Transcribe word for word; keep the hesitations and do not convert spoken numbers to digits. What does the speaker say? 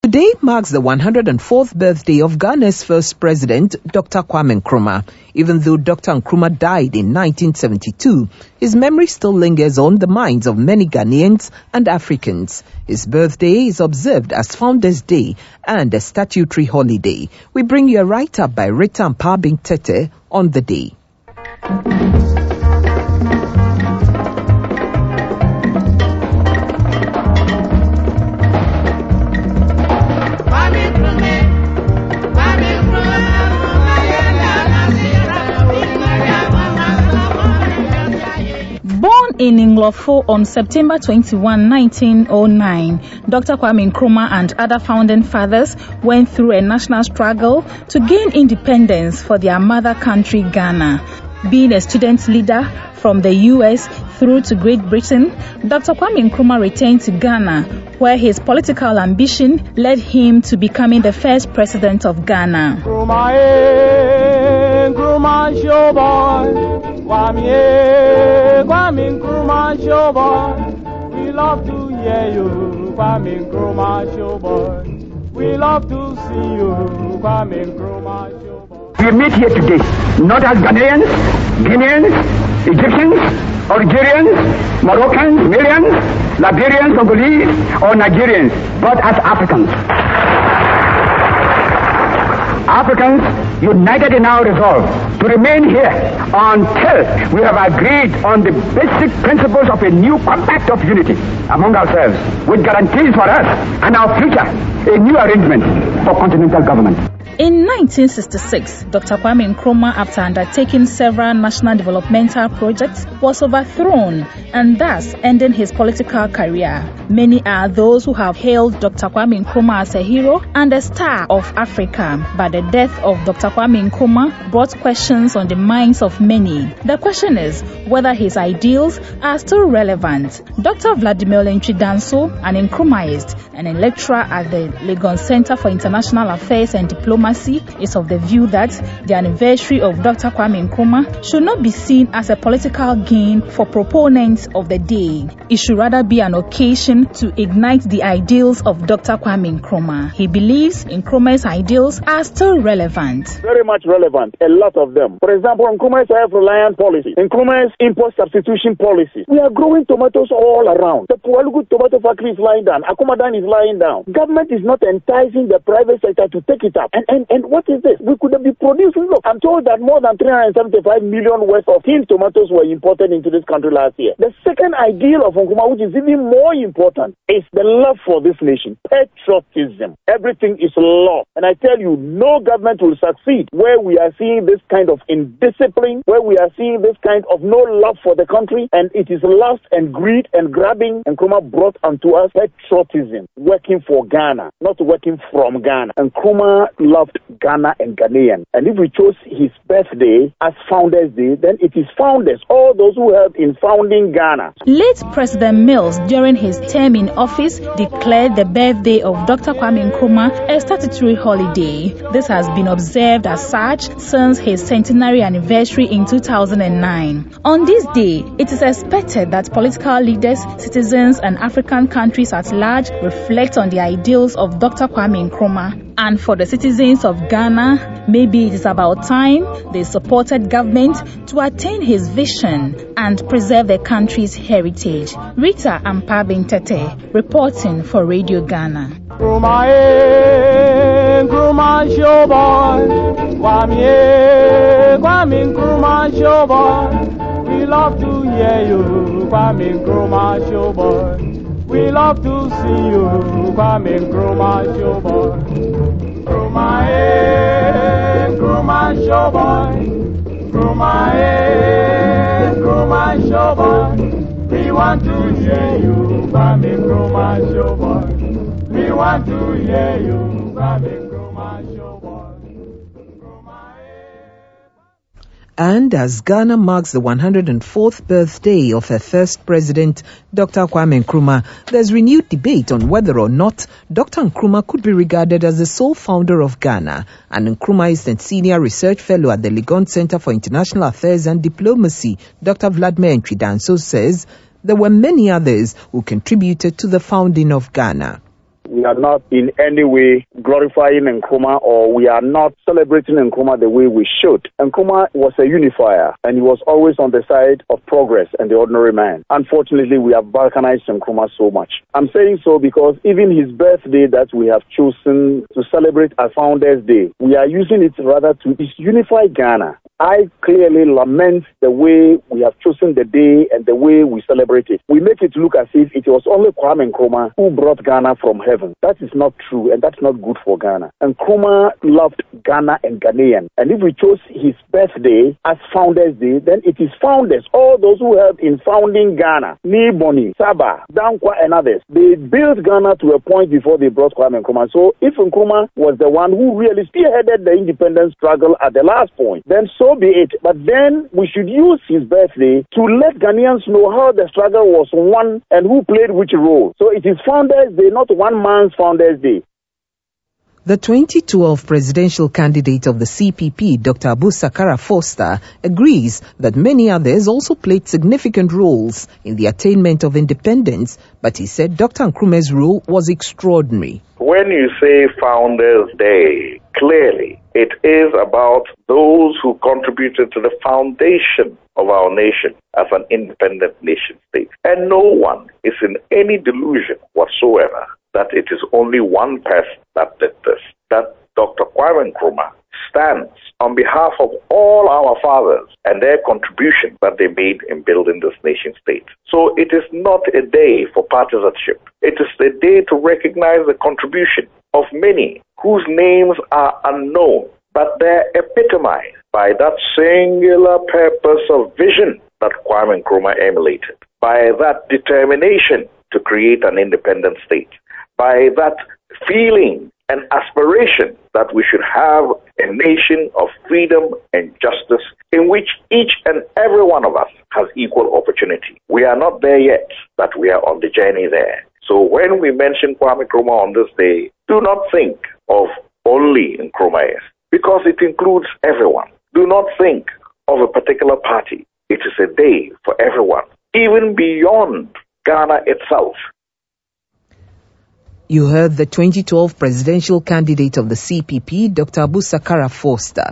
Today marks the one hundred fourth birthday of Ghana's first president, Doctor Kwame Nkrumah. Even though Doctor Nkrumah died in nineteen seventy-two, his memory still lingers on the minds of many Ghanaians and Africans. His birthday is observed as Founders' Day and a statutory holiday. We bring you a write-up by Rita Mpabing Tete on the day. In Nglofo on September twenty-first, nineteen oh nine, Doctor Kwame Nkrumah and other founding fathers went through a national struggle to gain independence for their mother country, Ghana. Being a student leader from the U S through to Great Britain, Doctor Kwame Nkrumah returned to Ghana, where his political ambition led him to becoming the first president of Ghana. Nkrumah, eh, Nkrumah, show boy. Kwame, Kwame Nkrumah, show boy. We love to hear you, Kwame Nkrumah, show boy. We love to see you, Kwame Nkrumah, show boy. We meet here today, not as Ghanaians, Guineans, Egyptians, Algerians, Moroccans, Malians, Liberians, Congolese, or Nigerians, but as Africans. Africans united in our resolve to remain here until we have agreed on the basic principles of a new compact of unity among ourselves, which guarantees for us and our future a new arrangement for continental government. In nineteen sixty-six, Doctor Kwame Nkrumah, after undertaking several national developmental projects, was overthrown and thus ending his political career. Many are those who have hailed Doctor Kwame Nkrumah as a hero and a star of Africa, but the death of Doctor Kwame Nkrumah brought questions on the minds of many. The question is whether his ideals are still relevant. Doctor Vladimir Ntwi-Danso, an Nkrumahist and a lecturer at the Legon Center for International Affairs and Diplomacy, is of the view that the anniversary of Doctor Kwame Nkrumah should not be seen as a political gain for proponents of the day. It should rather be an occasion to ignite the ideals of Doctor Kwame Nkrumah. He believes Nkrumah's ideals are still relevant. Very much relevant, a lot of them. For example, Nkrumah's self-reliant policy, Nkrumah's import substitution policy. We are growing tomatoes all around. The Pualugu tomato factory is lying down. Akumadan is lying down. Government is not enticing the private sector to take it up. And And, and what is this? We could have been producing. Look, I'm told that more than three hundred seventy-five million worth of tin tomatoes were imported into this country last year. The second ideal of Nkrumah, which is even more important, is the love for this nation. Patriotism. Everything is love. And I tell you, no government will succeed where we are seeing this kind of indiscipline, where we are seeing this kind of no love for the country, and it is lust and greed and grabbing. Nkrumah brought unto us patriotism, working for Ghana, not working from Ghana. Nkrumah loved Ghana and Ghanaians. And if we chose his birthday as Founders' Day, then it is founders, all those who helped in founding Ghana. Late President Mills, during his term in office, declared the birthday of Doctor Kwame Nkrumah a statutory holiday. This has been observed as such since his centenary anniversary in two thousand nine. On this day, it is expected that political leaders, citizens, and African countries at large reflect on the ideals of Doctor Kwame Nkrumah. And for the citizens of Ghana, maybe it is about time they supported government to attain his vision and preserve the country's heritage. Rita Mpabing Tete, reporting for Radio Ghana. Nkrumah, eh, Nkrumah, show boy. Kwame, Kwame Nkrumah, show boy. We love to hear you, Kwame Nkrumah, show boy. We love to see you, Kwame Nkrumah, show boy. Nkrumah, eh, Nkrumah, show boy. Nkrumah, eh, Nkrumah, show boy. We want to hear you, Kwame Nkrumah, show boy. We want to hear you, Kwame Nkrumah, show boy. And as Ghana marks the one hundred fourth birthday of her first president, Doctor Kwame Nkrumah, there's renewed debate on whether or not Doctor Nkrumah could be regarded as the sole founder of Ghana. And Nkrumah is a senior research fellow at the Legon Center for International Affairs and Diplomacy. Doctor Vladimir Ntwi-Danso says there were many others who contributed to the founding of Ghana. we are not in any way glorifying Nkrumah, or we are not celebrating Nkrumah the way we should. Nkrumah was a unifier, and he was always on the side of progress and the ordinary man. Unfortunately, we have balkanized Nkrumah so much. I'm saying so because even his birthday that we have chosen to celebrate as Founders Day, we are using it rather to unify Ghana. I clearly lament the way we have chosen the day and the way we celebrate it. We make it look as if it was only Kwame Nkrumah who brought Ghana from heaven. That is not true, and that's not good for Ghana. And Nkrumah loved Ghana and Ghanaian. And if we chose his birthday as Founders Day, then it is founders, all those who helped in founding Ghana, Niboni, Saba, Dankwa, and others. They built Ghana to a point before they brought Kwame Nkrumah. So if Nkrumah was the one who really spearheaded the independence struggle at the last point, then so be it. But then we should use his birthday to let Ghanaians know how the struggle was won and who played which role. So it is Founders Day, not one man's Founders Day. The twenty twelve presidential candidate of the C P P, Doctor Abu Sakara Foster, agrees that many others also played significant roles in the attainment of independence, but he said Doctor Nkrumah's role was extraordinary. When you say Founders Day, clearly it is about those who contributed to the foundation of our nation as an independent nation state. And no one is in any delusion whatsoever that it is only one person that did this, that Doctor Kwame Nkrumah stands on behalf of all our fathers and their contribution that they made in building this nation state. So it is not a day for partisanship. It is a day to recognize the contribution of many whose names are unknown, but they're epitomized by that singular purpose of vision that Kwame Nkrumah emulated, by that determination to create an independent state, by that feeling and aspiration that we should have a nation of freedom and justice in which each and every one of us has equal opportunity. We are not there yet, but we are on the journey there. So when we mention Kwame Nkrumah on this day, do not think of only Nkrumahs, because it includes everyone. Do not think of a particular party. It is a day for everyone, even beyond Ghana itself. You heard the twenty twelve presidential candidate of the C P P, Doctor Abu Sakara Foster.